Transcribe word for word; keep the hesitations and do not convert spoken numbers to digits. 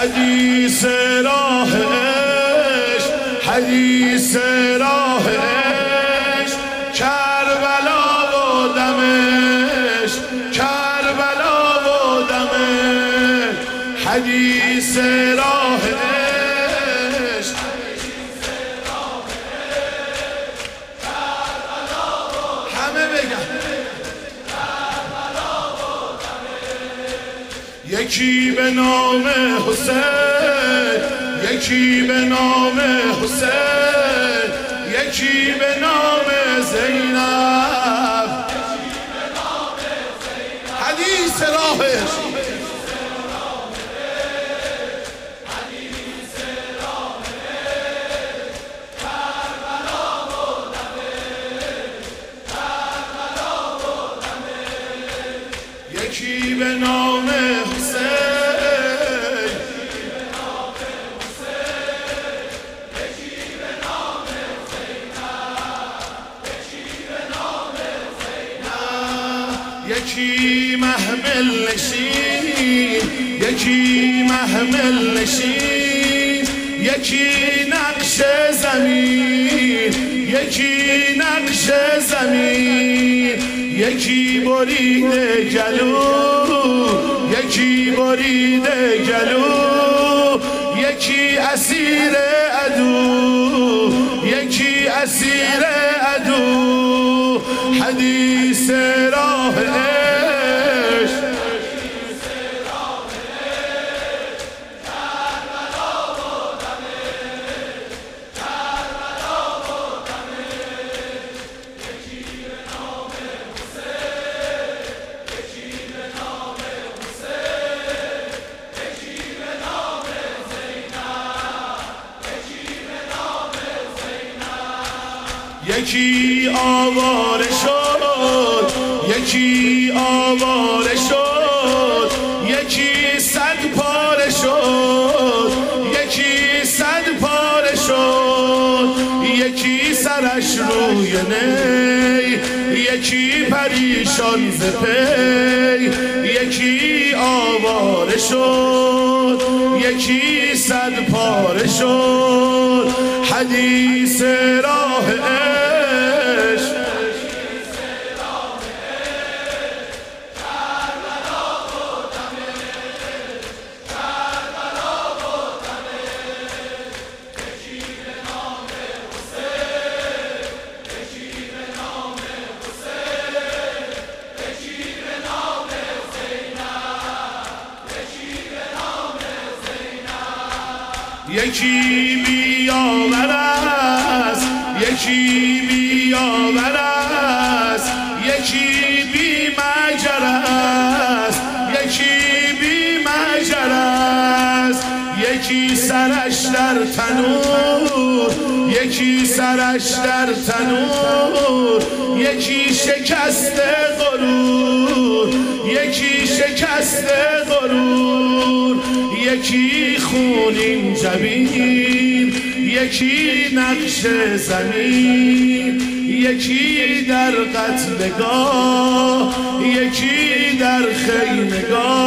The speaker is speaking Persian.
حدیث راهش حدیث راهش کربلا و دمش کربلا و دمش حدیث راهش همه بگن یکی به نام حسین یکی به نام حسین یکی به نام زینب حدیث راهش یکی به نام یکی محمل نشین یکی محمل نشین یکی نقش زمین یکی نقش زمین یکی بریده گلو یکی بریده گلو یکی اسیر عدو یکی اسیر عدو حدیث راهش یکی آواره شد یکی آواره شد یکی صد پاره شد یکی صد پاره شد یکی سرش روی نی یکی پریشان ز پی یکی آواره شد یکی صد پاره شد حدیث راهش یکی بیاور است یکی بیاور است یکی بی مجر است یکی بی مجر است یکی سرش در تنور یکی سرش در تنور یکی شکست غرور یکی شکست غرور یکی خونین جبین یکی نقش زمین یکی در قتلگاه یکی در خیمگاه